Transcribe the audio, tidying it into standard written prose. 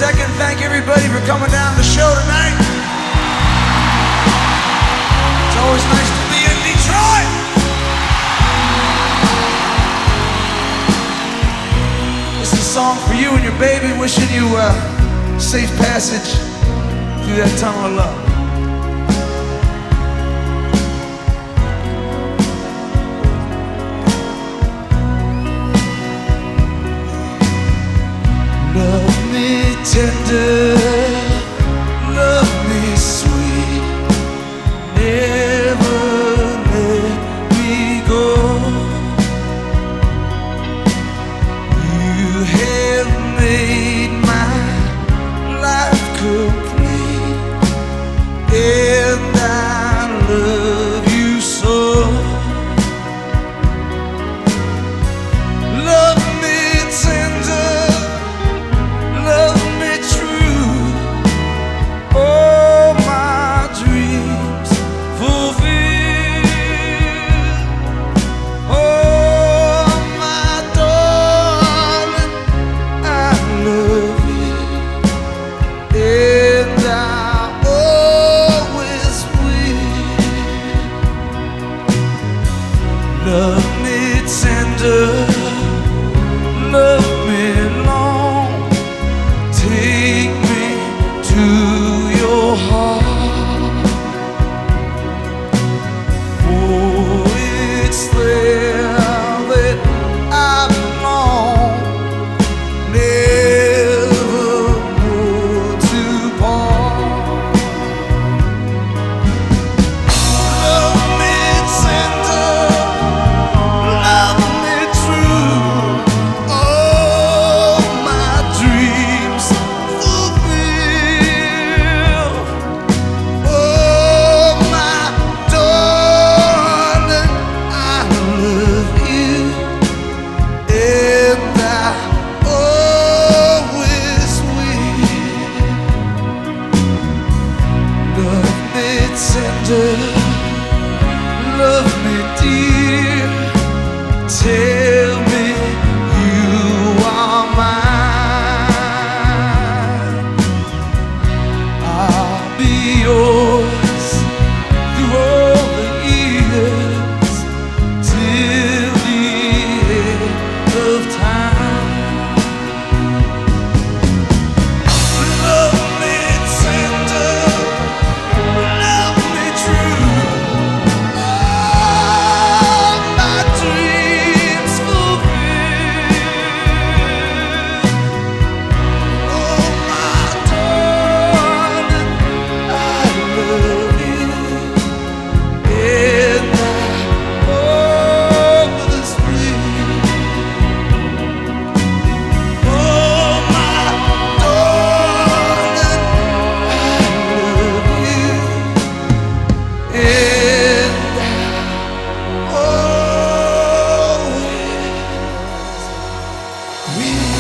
second. Thank everybody for coming down to the show tonight. It's always nice to be in Detroit. This is a song for you and your baby, wishing you safe passage through that tunnel of love. Love me tender, love me sweet, never let me go. You have made my life complete, and I love you so. Love me tender, love me true, all my dreams fulfill. Oh, my darling, I love you, and I always will. Love me tender, love me long, take me to your heart. Oh, it's there that I belong, never more to part. Love me tender, love me true, all my dreams fulfill. Oh, my darling, I love you, and I always will. Love me tender, love me dear, tell me you are mine. I'll be yours through all the years, till the end of time. Love me tender, love me true, all my dreams fulfill. Oh, my darling, I love you, and I always will. Oh, my darling, I love you, and I always will.